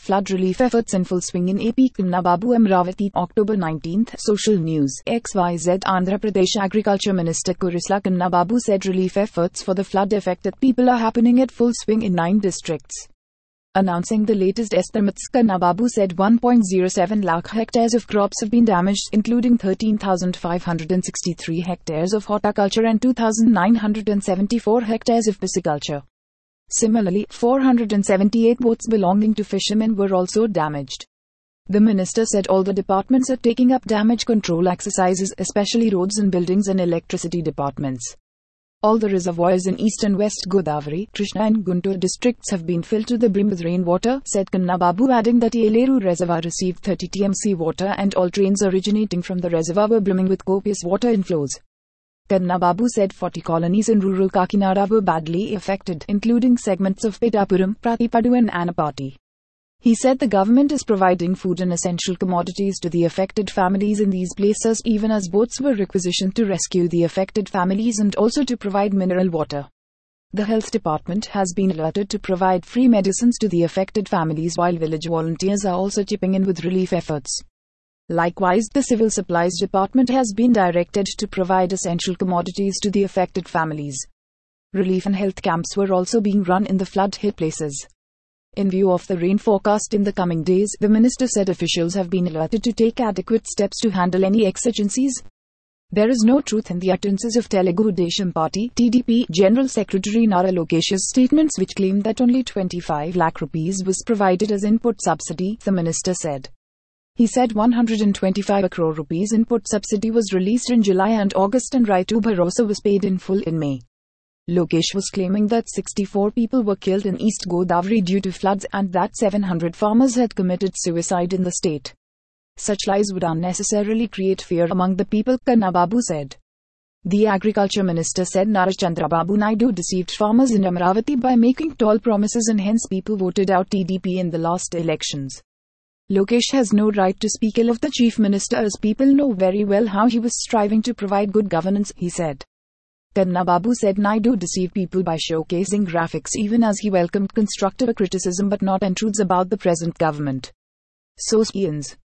flood relief efforts in full swing in AP. Kannababu Amravati, October 19. Social News. XYZ. Andhra Pradesh Agriculture Minister Kurisla Kannababu said relief efforts for the flood-affected people are happening at full swing in 9 districts. Announcing the latest estimates, Kannababu said 1.07 lakh hectares of crops have been damaged, including 13,563 hectares of horticulture and 2,974 hectares of pisciculture. Similarly, 478 boats belonging to fishermen were also damaged. The minister said all the departments are taking up damage control exercises, especially roads and buildings and electricity departments. All the reservoirs in East and West Godavari, Krishna and Guntur districts have been filled to the brim with rainwater, said Kannababu, adding that Eleru Reservoir received 30 TMC water and all trains originating from the reservoir were brimming with copious water inflows. Kannababu said 40 colonies in rural Kakinada were badly affected, including segments of Pitapuram, Pratipadu and Anapati. He said the government is providing food and essential commodities to the affected families in these places, even as boats were requisitioned to rescue the affected families and also to provide mineral water. The health department has been alerted to provide free medicines to the affected families, while village volunteers are also chipping in with relief efforts. Likewise, the civil supplies department has been directed to provide essential commodities to the affected families. Relief and health camps were also being run in the flood-hit places. In view of the rain forecast in the coming days, the minister said officials have been alerted to take adequate steps to handle any exigencies. There is no truth in the utterances of Telugu Desam Party (TDP) General Secretary Nara Lokesh's statements which claim that only 25 lakh rupees was provided as input subsidy, the minister said. He said 125 crore rupees input subsidy was released in July and August and Raitu Bharosa was paid in full in May. Lokesh was claiming that 64 people were killed in East Godavari due to floods and that 700 farmers had committed suicide in the state. Such lies would unnecessarily create fear among the people, Kannababu said. The agriculture minister said Nara Chandrababu Naidu deceived farmers in Amravati by making tall promises and hence people voted out TDP in the last elections. Lokesh has no right to speak ill of the chief minister as people know very well how he was striving to provide good governance, he said. Kannababu said Naidu deceived people by showcasing graphics even as he welcomed constructive criticism but not untruths about the present government. Source: Ians.